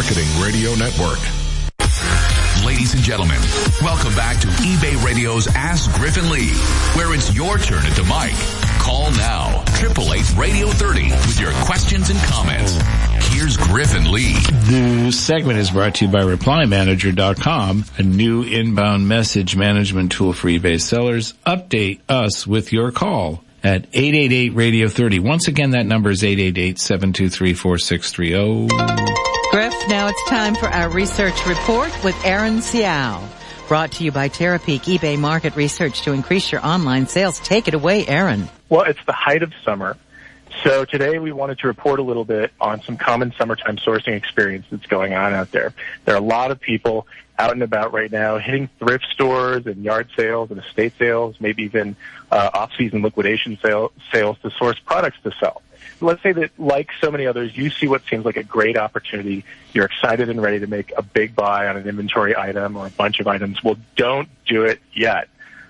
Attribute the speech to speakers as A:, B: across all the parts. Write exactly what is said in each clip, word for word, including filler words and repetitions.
A: Marketing Radio Network. Ladies and gentlemen, welcome back to eBay Radio's Ask Griffin Lee, where it's your turn at the mic. Call now, eight eight eight, radio thirty, with your questions and comments. Here's Griffin Lee.
B: The segment is brought to you by Reply Manager dot com, a new inbound message management tool for eBay sellers. Update us with your call at eight eight eight, radio thirty. Once again, that number is eight eight eight, seven two three, four six three zero.
C: Griff, now it's time for our research report with Aaron Seau. Brought to you by Terapeak eBay Market Research to increase your online sales. Take it away, Aaron.
D: Well, it's the height of summer. So today we wanted to report a little bit on some common summertime sourcing experience that's going on out there. There are a lot of people out and about right now hitting thrift stores and yard sales and estate sales, maybe even uh, off-season liquidation sale, sales to source products to sell. Let's say that, like so many others, you see what seems like a great opportunity. You're excited and ready to make a big buy on an inventory item or a bunch of items. Well, don't do it yet.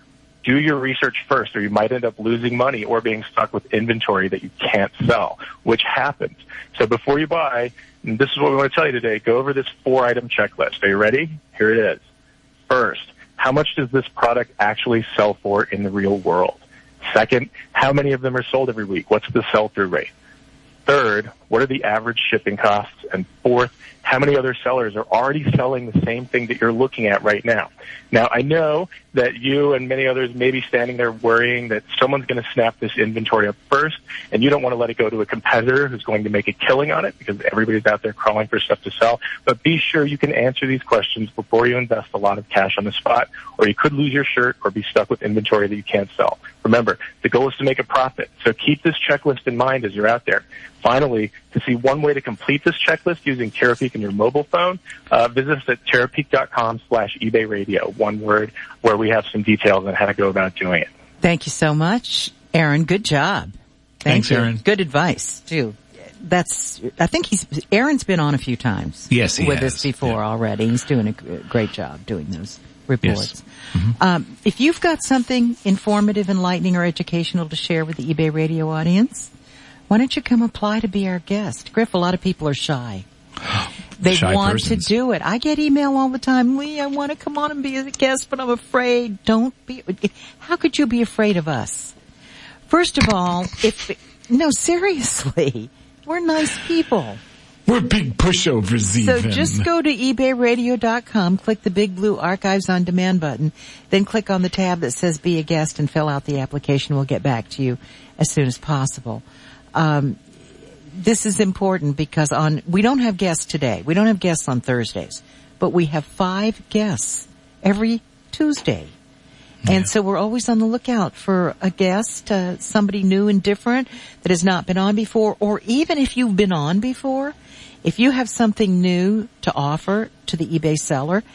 D: Do your research first, or you might end up losing money or being stuck with inventory that you can't sell, which happens. So before you buy, and this is what we want to tell you today, go over this four-item checklist. Are you ready? Here it is. First, how much does this product actually sell for in the real world? Second, how many of them are sold every week? What's the sell-through rate? Third, what are the average shipping costs? And fourth, how many other sellers are already selling the same thing that you're looking at right now? Now, I know that you and many others may be standing there worrying that someone's going to snap this inventory up first, and you don't want to let it go to a competitor who's going to make a killing on it because everybody's out there crawling for stuff to sell. But be sure you can answer these questions before you invest a lot of cash on the spot, or you could lose your shirt or be stuck with inventory that you can't sell. Remember, the goal is to make a profit, so keep this checklist in mind as you're out there. Finally, to see one way to complete this checklist using Terapeak on your mobile phone, uh, visit us at terapeak dot com slash eBay radio, one word, where we have some details on how to go about doing it.
C: Thank you so much, Aaron. Good job. Thank
B: Thanks,
C: you.
B: Aaron.
C: Good advice, too. That's, I think he's, Aaron's been on a few times.
B: Yes, he
C: with
B: has.
C: us before
B: Yeah.
C: already. He's doing a great job doing those reports.
B: Yes. Mm-hmm.
C: Um, if you've got something informative, enlightening, or educational to share with the eBay Radio audience, why don't you come apply to be our guest? Griff, a lot of people are shy. They
B: Shy
C: want
B: persons.
C: to do it. I get email all the time. Lee, I want to come on and be a guest, but I'm afraid. Don't be. How could you be afraid of us? First of all, if, no, seriously, we're nice people.
B: We're big pushovers,
C: So
B: even.
C: just go to ebay radio dot com, click the big blue Archives on Demand button, then click on the tab that says Be a Guest and fill out the application. We'll get back to you as soon as possible. Um, this is important because on we don't have guests today. We don't have guests on Thursdays, but we have five guests every Tuesday. And
B: Yeah.
C: so we're always on the lookout for a guest, uh, somebody new and different that has not been on before, or even if you've been on before, if you have something new to offer to the eBay seller,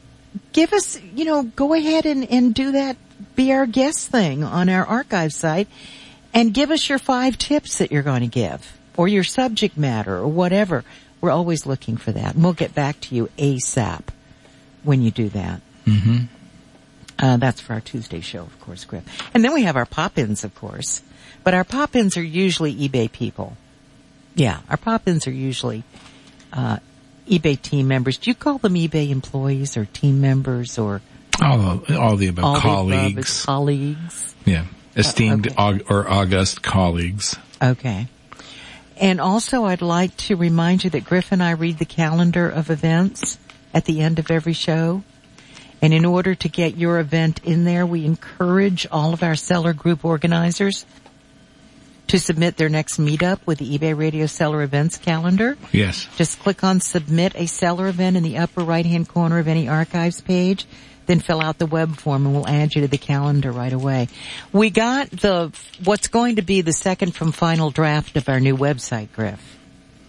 C: give us, you know, go ahead and, and do that, be our guest thing on our archive site, and give us your five tips that you're going to give, or your subject matter, or whatever. We're always looking for that, and we'll get back to you ASAP when you do that.
B: Mm-hmm.
C: Uh, that's for our Tuesday show, of course, Griff. And then we have our pop-ins, of course. But our pop-ins are usually eBay people. Yeah, our pop-ins are usually uh eBay team members. Do you call them eBay employees or team members or
B: All, all the above.
C: all the above
B: colleagues.
C: as colleagues?
B: Yeah. Esteemed
C: Uh, okay.
B: aug- or august colleagues.
C: Okay. And also I'd like to remind you that Griff and I read the calendar of events at the end of every show. And in order to get your event in there, we encourage all of our seller group organizers to submit their next meetup with the eBay Radio Seller Events calendar.
B: Yes.
C: Just click on Submit a Seller Event in the upper right-hand corner of any archives page, then fill out the web form and we'll add you to the calendar right away. We got the, what's going to be the second from final draft of our new website, Griff.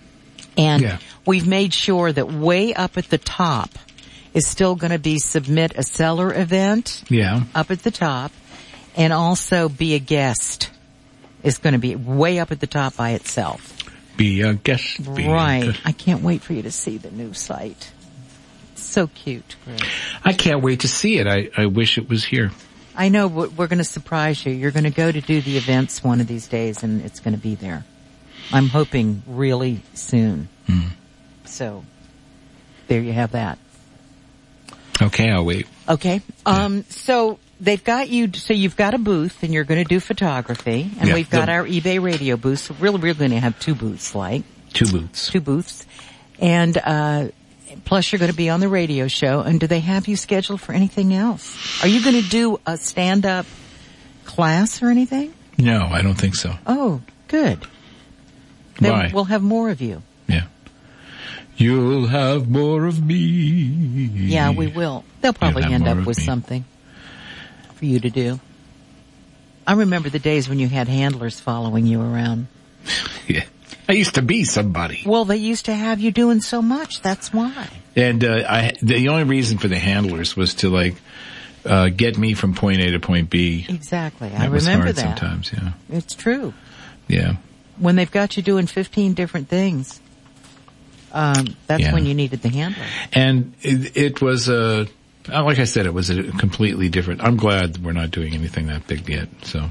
C: And
B: Yeah.
C: we've made sure that way up at the top is still going to be Submit a Seller Event
B: Yeah.
C: up at the top, and also Be a Guest is going to be way up at the top by itself.
B: Be a guest. Be a
C: Right.
B: guest.
C: I can't wait for you to see the new site. It's so cute, Greg.
B: I can't wait to see it. I, I wish it was here.
C: I know we're, we're going to surprise you. You're going to go to do the events one of these days, and it's going to be there. I'm hoping really soon.
B: Mm.
C: So there you have that.
B: Okay, I'll wait.
C: Okay. Um, so they've got you, so you've got a booth and you're going to do photography, and
B: Yeah,
C: we've got
B: the-
C: our eBay radio booth. So really, we're going to have two booths, like.
B: Two booths.
C: Two booths. And, uh, plus you're going to be on the radio show. And do they have you scheduled for anything else? Are you going to do a stand-up class or anything?
B: No, I don't think so.
C: Oh, good. Then
B: Why?
C: we'll have more of you.
B: Yeah. You'll have more of me.
C: Yeah, we will. They'll probably
B: have
C: end
B: more
C: up
B: of
C: with
B: me.
C: something for you to do. I remember the days when you had handlers following you around.
B: Yeah. I used to be somebody.
C: Well, they used to have you doing so much. That's why.
B: And uh, I, the only reason for the handlers was to like uh, get me from point A to point B.
C: Exactly. I
B: That was
C: remember
B: hard
C: that.
B: sometimes, yeah.
C: It's true.
B: Yeah.
C: When they've got you doing fifteen different things, um, that's
B: Yeah.
C: when you needed the handler.
B: And it, it was a, uh, like I said, it was a completely different, I'm glad we're not doing anything that big yet, so.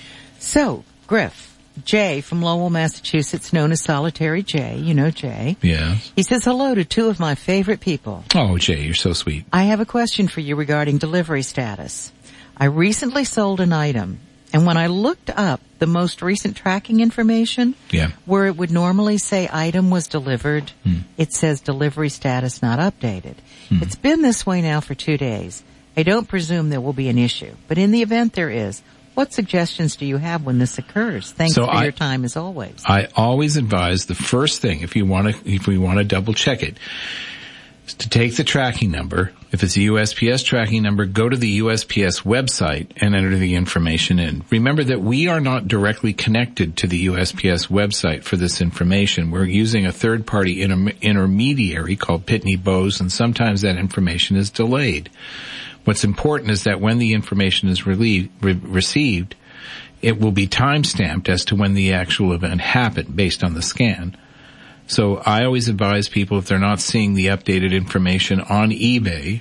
C: So, Griff, Jay from Lowell, Massachusetts, known as Solitary Jay. You know Jay.
B: Yeah.
C: He says hello to two of my favorite people.
B: Oh, Jay, you're so sweet.
C: I have a question for you regarding delivery status. I recently sold an item, and when I looked up the most recent tracking information,
B: Yeah.
C: where it would normally say item was delivered,
B: Hmm.
C: it says delivery status not updated. It's been this way now for two days. I don't presume there will be an issue, but in the event there is, what suggestions do you have when this occurs? Thanks
B: So
C: for
B: I-
C: your time as always.
B: I always advise the first thing, if you want to, if we want to double check it, is to take the tracking number. If it's a U S P S tracking number, go to the U S P S website and enter the information in. Remember that we are not directly connected to the U S P S website for this information. We're using a third-party inter- intermediary called Pitney Bowes, and sometimes that information is delayed. What's important is that when the information is relieved, re- received, it will be time-stamped as to when the actual event happened based on the scan. So I always advise people, if they're not seeing the updated information on eBay,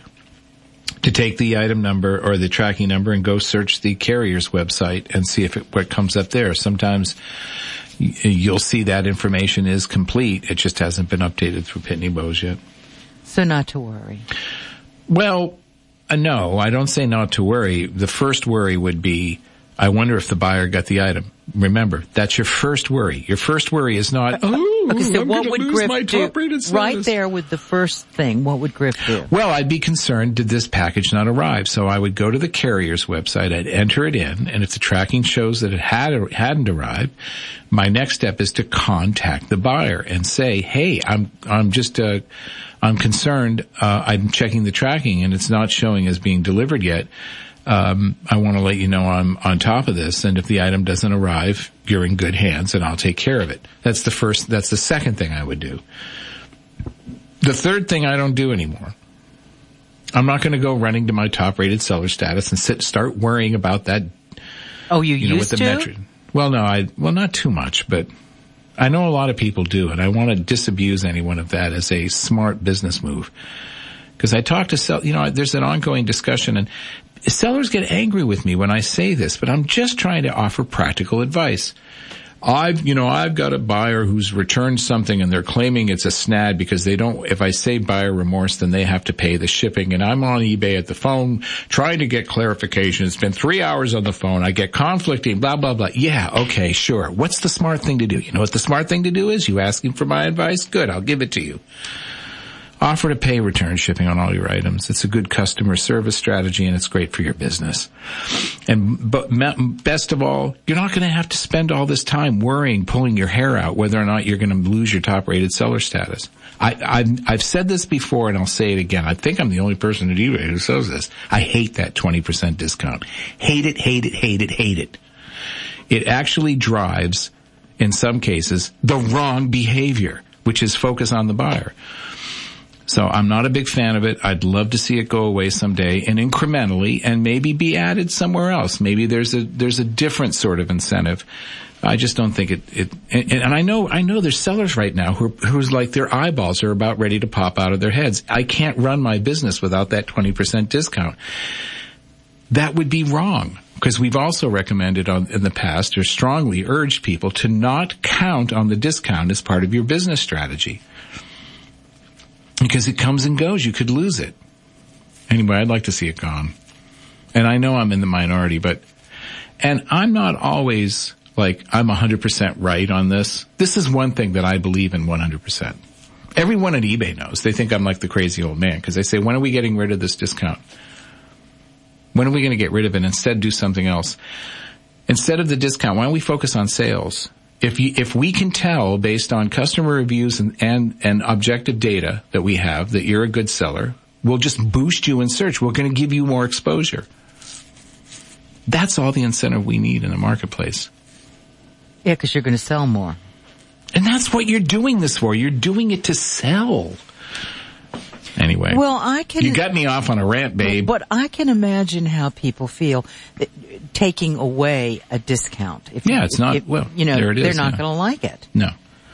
B: to take the item number or the tracking number and go search the carrier's website and see if it, what comes up there. Sometimes y- you'll see that information is complete. It just hasn't been updated through Pitney Bowes yet.
C: So not to worry.
B: Well, uh, no, I don't say not to worry. The first worry would be, I wonder if the buyer got the item. Remember, that's your first worry. Your first worry is not, oh,
C: Okay, so
B: I'm
C: what
B: gonna
C: would
B: lose
C: Griff
B: my
C: do?
B: top-rated status.
C: Right there with the first thing, what would Griff do?
B: Well, I'd be concerned, did this package not arrive? So I would go to the carrier's website, I'd enter it in, and if the tracking shows that it had or hadn't arrived, my next step is to contact the buyer and say, hey, I'm, I'm just, uh, I'm concerned, uh, I'm checking the tracking and it's not showing as being delivered yet. Um, I want to let you know I'm on top of this, and if the item doesn't arrive, you're in good hands and I'll take care of it. That's the first, that's the second thing I would do. The third thing I don't do anymore. I'm not going to go running to my top rated seller status and sit, start worrying about that,
C: Oh, you,
B: you know, with
C: used
B: the
C: to?
B: metric. Well, no, I, well, not too much, but I know a lot of people do, and I want to disabuse anyone of that as a smart business move. Because I talk to sell, you know, there's an ongoing discussion, and sellers get angry with me when I say this, but I'm just trying to offer practical advice. I've, you know, I've got a buyer who's returned something and they're claiming it's a snag because they don't, if I say buyer remorse, then they have to pay the shipping. And I'm on eBay at the phone trying to get clarification. It's been three hours on the phone. I get conflicting, blah, blah, blah. Yeah, okay, sure. What's the smart thing to do? You know what the smart thing to do is? You asking for my advice? Good, I'll give it to you. Offer to pay return shipping on all your items. It's a good customer service strategy and it's great for your business. And but best of all, you're not going to have to spend all this time worrying, pulling your hair out whether or not you're going to lose your top rated seller status. I, I've, I've said this before and I'll say it again. I think I'm the only person at eBay who says this. I hate that twenty percent discount. Hate it, hate it, hate it, hate it. It actually drives, in some cases, the wrong behavior, which is focus on the buyer. So I'm not a big fan of it. I'd love to see it go away someday and incrementally and maybe be added somewhere else. Maybe there's a, there's a different sort of incentive. I just don't think it, it, and, and I know, I know there's sellers right now who, who's like their eyeballs are about ready to pop out of their heads. I can't run my business without that twenty percent discount. That would be wrong. Because we've also recommended on, in the past or strongly urged people to not count on the discount as part of your business strategy. Because it comes and goes. You could lose it. Anyway, I'd like to see it gone. And I know I'm in the minority, but, and I'm not always like, I'm one hundred percent right on this. This is one thing that I believe in one hundred percent. Everyone at eBay knows. They think I'm like the crazy old man because they say, when are we getting rid of this discount? When are we going to get rid of it? Instead, do something else. Instead of the discount, why don't we focus on sales? If you, if we can tell based on customer reviews and, and, and objective data that we have that you're a good seller, we'll just boost you in search. We're going to give you more exposure. That's all the incentive we need in the marketplace.
C: Yeah, because you're going to sell more.
B: And that's what you're doing this for. You're doing it to sell. Anyway.
C: Well, I can.
B: You got me off on a rant, babe.
C: But I can imagine how people feel that taking away a discount. If
B: yeah,
C: you,
B: it's not,
C: if,
B: well,
C: you know,
B: there it is,
C: they're not
B: yeah.
C: going to like it.
B: No.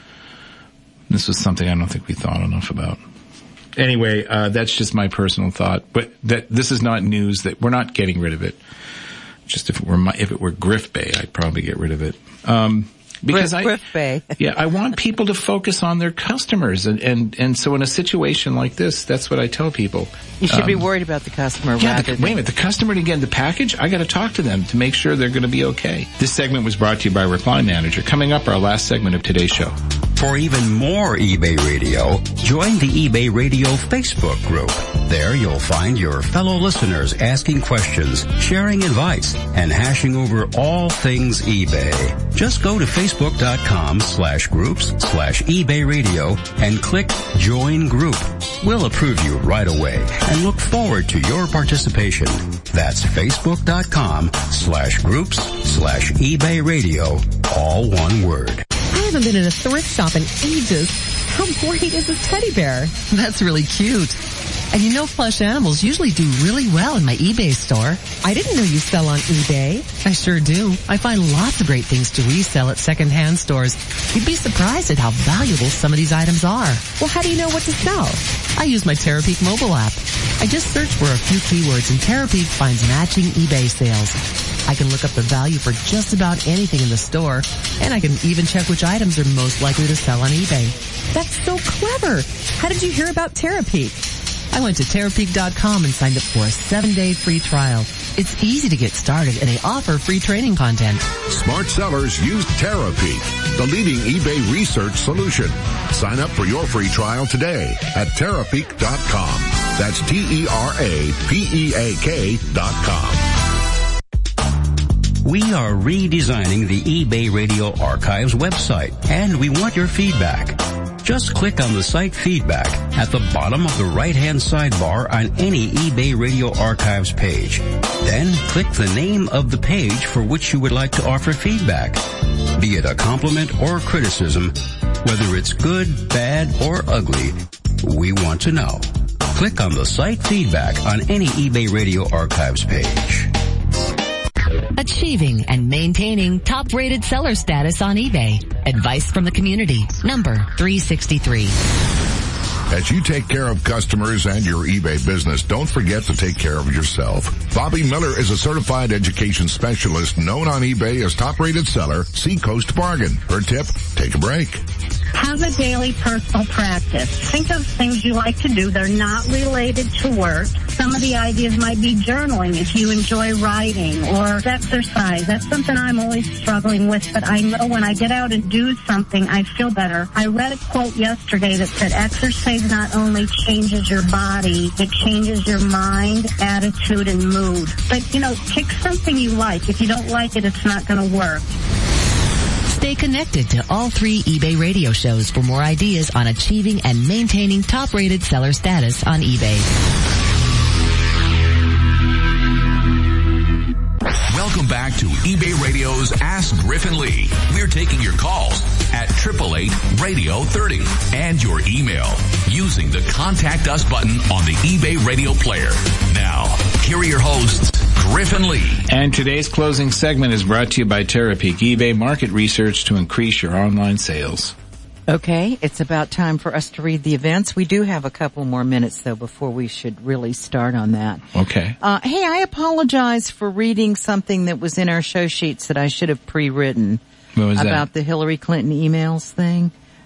B: This was something I don't think we thought enough about. Anyway, uh, that's just my personal thought. But that this is not news that we're not getting rid of it. Just if it were my, if it were Griff Bay, I'd probably get rid of it. Um, because
C: Griff,
B: I,
C: Griff Bay.
B: yeah, I want people to focus on their customers. And, and, and so in a situation like this, that's what I tell people.
C: You should
B: um,
C: be worried about the customer
B: yeah,
C: rather
B: the,
C: than...
B: wait a minute, the customer to get the package, I gotta talk to them to make sure they're gonna be okay. This segment was brought to you by Reply Manager. Coming up, our last segment of today's show.
E: For even more eBay Radio, join the eBay Radio Facebook group. There you'll find your fellow listeners asking questions, sharing advice, and hashing over all things eBay. Just go to facebook.com slash groups slash eBay Radio and click Join Group. We'll approve you right away and look forward to your participation. That's facebook.com slash groups slash eBay Radio, all one word.
F: I haven't been in a thrift shop in ages. How great is this teddy bear? That's really cute. And you know plush animals usually do really well in my eBay store. I didn't know you sell on eBay. I sure do. I find lots of great things to resell at secondhand stores. You'd be surprised at how valuable some of these items are. Well, how do you know what to sell? I use my Terapeak mobile app. I just search for a few keywords and Terapeak finds matching eBay sales. I can look up the value for just about anything in the store, and I can even check which items are most likely to sell on eBay. That's so clever. How did you hear about Terapeak? I went to Terapeak dot com and signed up for a seven-day free trial. It's easy to get started, and they offer free training content.
G: Smart sellers use Terapeak, the leading eBay research solution. Sign up for your free trial today at Terapeak dot com. That's T E R A P E A K dot com.
E: We are redesigning the eBay Radio Archives website, and we want your feedback. Just click on the site feedback at the bottom of the right-hand sidebar on any eBay Radio Archives page. Then click the name of the page for which you would like to offer feedback. Be it a compliment or criticism, whether it's good, bad, or ugly, we want to know. Click on the site feedback on any eBay Radio Archives page.
H: Achieving and maintaining top-rated seller status on eBay. Advice from the community. Number three sixty-three.
G: As you take care of customers and your eBay business, don't forget to take care of yourself. Bobby Miller is a certified education specialist known on eBay as top-rated seller Seacoast Bargain. Her tip, take a break.
I: Have a daily personal practice. Think of things you like to do. They're not related to work. Some of the ideas might be journaling if you enjoy writing, or exercise. That's something I'm always struggling with, but I know when I get out and do something, I feel better. I read a quote yesterday that said exercise not only changes your body, it changes your mind, attitude, and mood. But, you know, pick something you like. If you don't like it, it's not going to work.
H: Stay connected to all three eBay radio shows for more ideas on achieving and maintaining top-rated seller status on eBay.
A: Welcome back to eBay Radio's Ask Griffin Lee. We're taking your calls at eight eight eight, radio thirty and your email using the Contact Us button on the eBay Radio player. Now, here are your hosts, Griffin Lee.
B: And today's closing segment is brought to you by Terapeak, eBay market research to increase your online sales.
C: Okay, it's about time for us to read the events. We do have a couple more minutes, though, before we should really start on that.
B: Okay.
C: Uh, hey, I apologize for reading something that was in our show sheets that I should have pre-written.
B: What was
C: about
B: that?
C: the Hillary Clinton emails thing.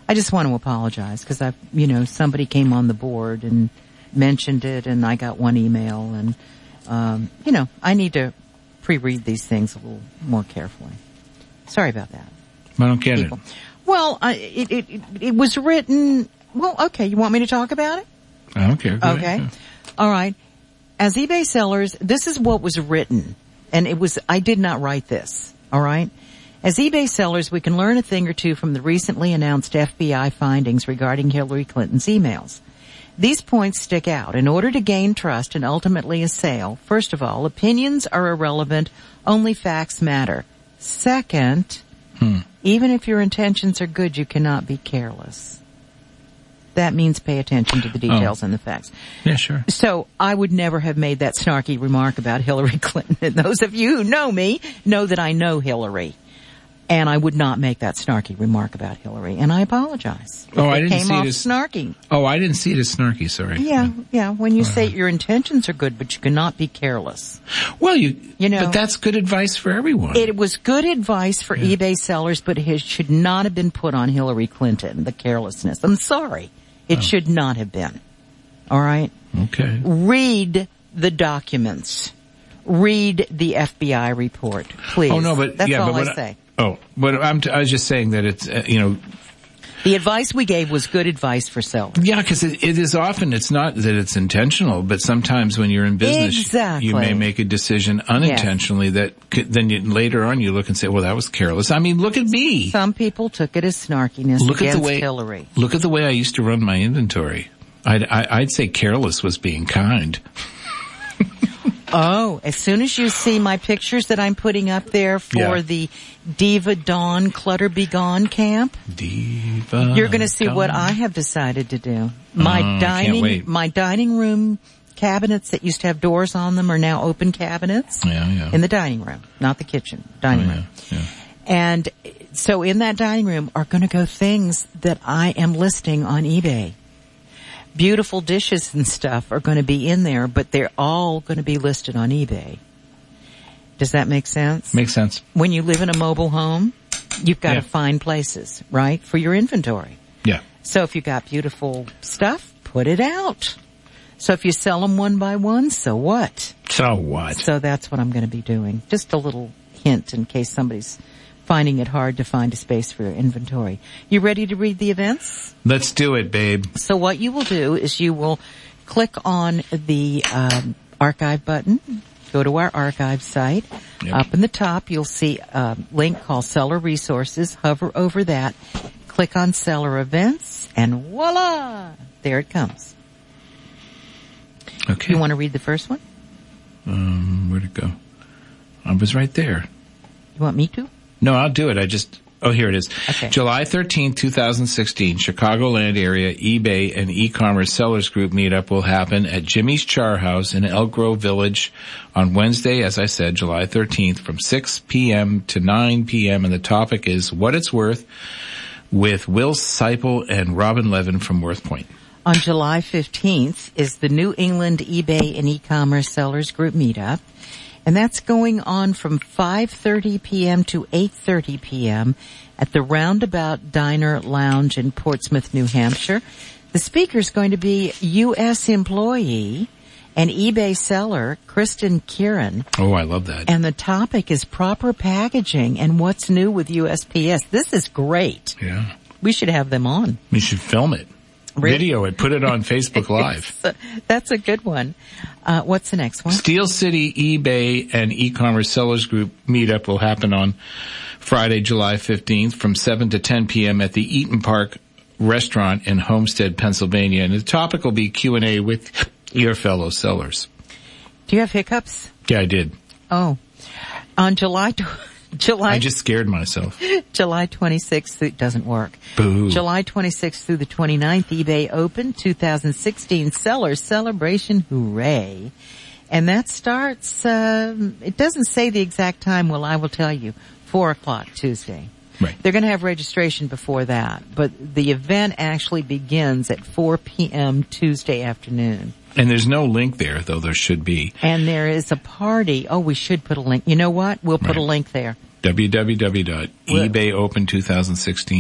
C: I just want to apologize because I, you know, somebody came on the board and mentioned it, and I got one email, and um, you know, I need to pre-read these things a little more carefully. Sorry about that.
B: I don't get
C: People.
B: it.
C: Well, I, it, it it it was written. Well, okay. You want me to talk about it?
B: I don't care. Go
C: Okay.
B: ahead.
C: All right. As eBay sellers, this is what was written, and it was. I did not write this. All right. As eBay sellers, we can learn a thing or two from the recently announced F B I findings regarding Hillary Clinton's emails. These points stick out. In order to gain trust and ultimately a sale, first of all, opinions are irrelevant. Only facts matter. Second,
B: hmm.
C: even if your intentions are good, you cannot be careless. That means pay attention to the details
B: oh.
C: and the facts.
B: Yeah, sure.
C: So I would never have made that snarky remark about Hillary Clinton. And those of you who know me know that I know Hillary. And I would not make that snarky remark about Hillary. And I apologize.
B: Oh, I
C: it
B: didn't
C: came
B: see
C: off
B: it as
C: snarky.
B: Oh, I didn't see it as snarky. Sorry.
C: Yeah, yeah. When you
B: Uh,
C: say your intentions are good, but you cannot be careless.
B: Well, you,
C: You know,
B: but that's good advice for everyone.
C: It was good advice for
B: Yeah.
C: eBay sellers, but it should not have been put on Hillary Clinton, the carelessness. I'm sorry. It
B: Oh.
C: should not have been. All right?
B: Okay.
C: Read the documents. Read the F B I report, please.
B: Oh no, but
C: That's
B: yeah,
C: all
B: but what
C: I say.
B: Oh, but I'm t- I was just saying that it's uh, you know.
C: The advice we gave was good advice for sellers.
B: Yeah, because it, it is often, it's not that it's intentional, but sometimes when you're in business,
C: Exactly.
B: you may make a decision unintentionally that could, then you, later on you look and say, well, that was careless. I mean, look at me.
C: Some people took it as snarkiness
B: Look at
C: against
B: the way,
C: Hillary.
B: Look at the way I used to run my inventory. I'd, I, I'd say careless was being kind.
C: Oh, as soon as you see my pictures that I'm putting up there for
B: Yeah.
C: the Diva Dawn Clutter Be Gone camp,
B: Diva.
C: you're going to see what
B: Dawn.
C: I have decided to do. My
B: Oh, I can't
C: dining,
B: wait.
C: my dining room cabinets that used to have doors on them are now open cabinets
B: Yeah, yeah.
C: in the dining room, not the kitchen, dining
B: Oh,
C: room.
B: yeah, yeah.
C: And so in that dining room are going to go things that I am listing on eBay. Beautiful dishes and stuff are going to be in there, but they're all going to be listed on eBay. Does that make sense?
B: Makes sense.
C: When you live in a mobile home, you've got
B: Yeah.
C: to find places, right, for your inventory.
B: Yeah.
C: So if you've got beautiful stuff, put it out. So if you sell them one by one, so what?
B: So what?
C: So that's what I'm going to be doing. Just a little hint in case somebody's finding it hard to find a space for your inventory. You ready to read the events?
B: Let's do it, babe.
C: So what you will do is you will click on the um, archive button, go to our archive site.
B: Yep.
C: Up in the top, you'll see a link called Seller Resources. Hover over that, click on Seller Events, and voila! There it comes.
B: Okay.
C: You want to read the first one?
B: Um, where'd it go? I was right there.
C: You want me to?
B: No, I'll do it. I just, oh, here it is.
C: Okay.
B: July thirteenth, twenty sixteen, Chicagoland area eBay and e-commerce sellers group meetup will happen at Jimmy's Char House in Elk Grove Village on Wednesday, as I said, July thirteenth from six p.m. to nine p.m. And the topic is What It's Worth with Will Seipel and Robin Levin from Worth Point.
C: On July fifteenth is the New England eBay and e-commerce sellers group meetup. And that's going on from five thirty p.m. to eight thirty p.m. at the Roundabout Diner Lounge in Portsmouth, New Hampshire. The speaker is going to be U S employee and eBay seller Kristen Kieran.
B: Oh, I love that.
C: And the topic is proper packaging and what's new with U S P S. This is great.
B: Yeah.
C: We should have them on.
B: We should film it.
C: Really?
B: Video it. Put it on Facebook Live.
C: That's a good one. Uh, what's the next one?
B: Steel City eBay and e-commerce sellers group meetup will happen on Friday, July fifteenth from seven to ten p.m. at the Eaton Park restaurant in Homestead, Pennsylvania. And the topic will be Q and A with your fellow sellers.
C: Do you have hiccups?
B: Yeah, I did.
C: Oh. On July, July,
B: I just scared myself.
C: July twenty-sixth, it doesn't work.
B: Boo.
C: July twenty-sixth through the twenty-ninth, eBay Open twenty sixteen Sellers Celebration Hooray. And that starts, um, it doesn't say the exact time, well, I will tell you, four o'clock Tuesday.
B: Right.
C: They're going to have registration before that, but the event actually begins at four p.m. Tuesday afternoon.
B: And there's no link there, though there should be.
C: And there is a party. Oh, we should put a link. You know what? We'll put
B: Right.
C: a link there.
B: w w w dot ebay open twenty sixteen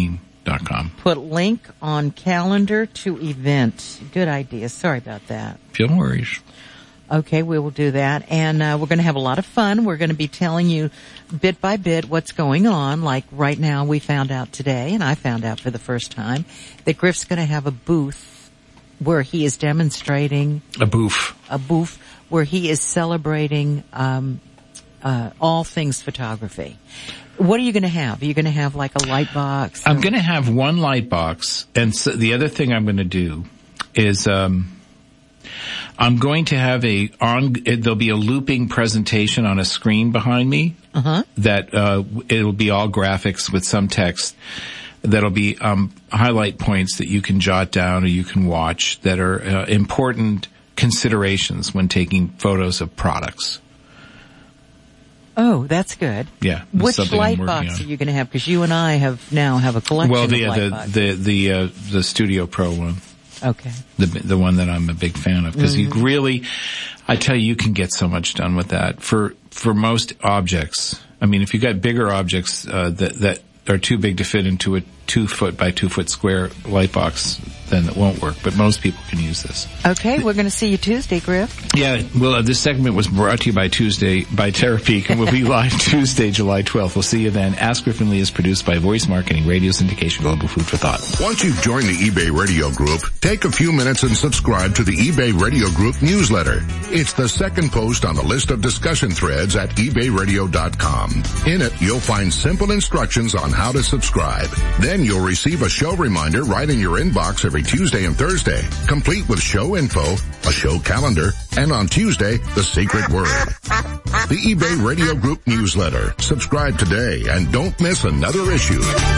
B: dot com.
C: Put link on calendar to event. Good idea. Sorry about that.
B: No worries.
C: Okay, we will do that. And uh, we're going to have a lot of fun. We're going to be telling you bit by bit what's going on. Like right now we found out today, and I found out for the first time, that Griff's going to have a booth where he is demonstrating.
B: A booth.
C: A booth where he is celebrating um, uh, all things photography. What are you going to have? Are you going to have like a light box?
B: I'm going to have one light box. And so the other thing I'm going to do is... Um, I'm going to have a on. There'll be a looping presentation on a screen behind me.
C: Uh-huh.
B: That uh, it'll be all graphics with some text. That'll be um, highlight points that you can jot down or you can watch that are uh, important considerations when taking photos of products.
C: Oh, that's good.
B: Yeah.
C: Which light box
B: on.
C: are you going to have? Because you and I have now have a collection.
B: Well, the
C: of light
B: the
C: boxes.
B: the the, uh, the Studio Pro one.
C: Okay.
B: The the one that I'm a big fan of, because
C: mm-hmm.
B: you really, I tell you, you can get so much done with that. For for most objects, I mean, if you got bigger objects uh, that that are too big to fit into a two foot by two foot square light box, then it won't work. But most people can use this.
C: Okay, we're going to see you Tuesday, Griff.
B: Yeah, well, uh, this segment was brought to you by Tuesday, by Terapeak, and we'll be live Tuesday, July twelfth. We'll see you then. Ask Griff and Lee is produced by Voice Marketing, Radio Syndication, Global Food for Thought.
G: Once you've joined the eBay Radio Group, take a few minutes and subscribe to the eBay Radio Group newsletter. It's the second post on the list of discussion threads at ebay radio dot com. In it, you'll find simple instructions on how to subscribe. Then you'll receive a show reminder right in your inbox every Tuesday and Thursday, complete with show info, a show calendar, and on Tuesday, the secret word. The eBay Radio Group newsletter. Subscribe today and don't miss another issue.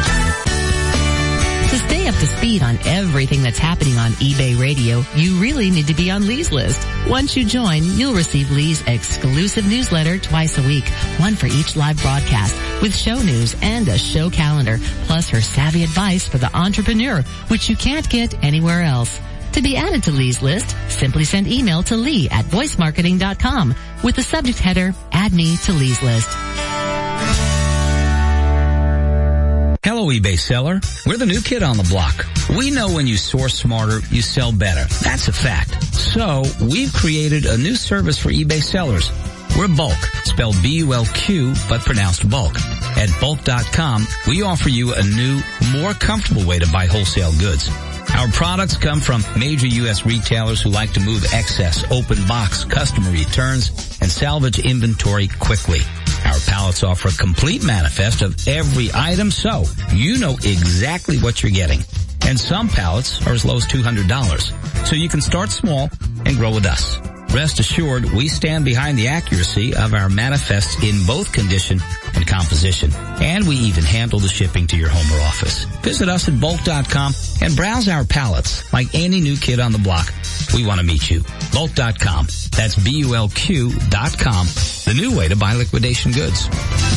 H: To stay up to speed on everything that's happening on eBay Radio, you really need to be on Lee's list. Once you join, you'll receive Lee's exclusive newsletter twice a week, one for each live broadcast, with show news and a show calendar, plus her savvy advice for the entrepreneur, which you can't get anywhere else. To be added to Lee's list, simply send email to Lee at voice marketing dot com with the subject header, Add Me to Lee's List.
J: Hello, eBay seller. We're the new kid on the block. We know when you source smarter, you sell better. That's a fact. So, we've created a new service for eBay sellers. We're Bulk, spelled B U L Q, but pronounced Bulk. At bulk dot com, we offer you a new, more comfortable way to buy wholesale goods. Our products come from major U S retailers who like to move excess, open box, customer returns, and salvage inventory quickly. Our pallets offer a complete manifest of every item, so you know exactly what you're getting. And some pallets are as low as two hundred dollars. So you can start small and grow with us. Rest assured, we stand behind the accuracy of our manifests in both condition and composition. And we even handle the shipping to your home or office. Visit us at bulk dot com and browse our pallets. Like any new kid on the block, we want to meet you. bulk dot com. That's B U L Q dot com. The new way to buy liquidation goods.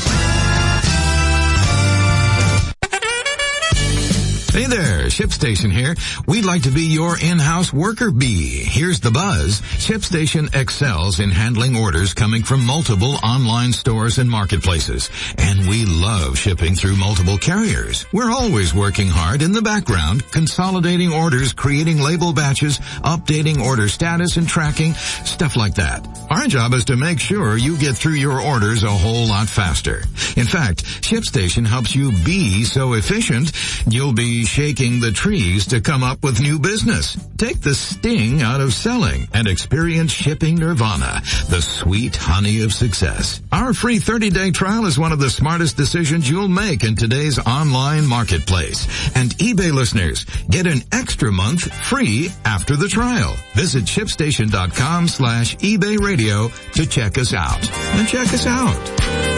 K: Hey there, ShipStation here. We'd like to be your in-house worker bee. Here's the buzz. ShipStation excels in handling orders coming from multiple online stores and marketplaces. And we love shipping through multiple carriers. We're always working hard in the background, consolidating orders, creating label batches, updating order status and tracking, stuff like that. Our job is to make sure you get through your orders a whole lot faster. In fact, ShipStation helps you be so efficient, you'll be shaking the trees to come up with new business. Take the sting out of selling and experience shipping nirvana, the sweet honey of success. Our free thirty-day trial is one of the smartest decisions you'll make in today's online marketplace. And eBay listeners get an extra month free after the trial. Visit ShipStation dot com slash eBay radio to check us out. And check us out.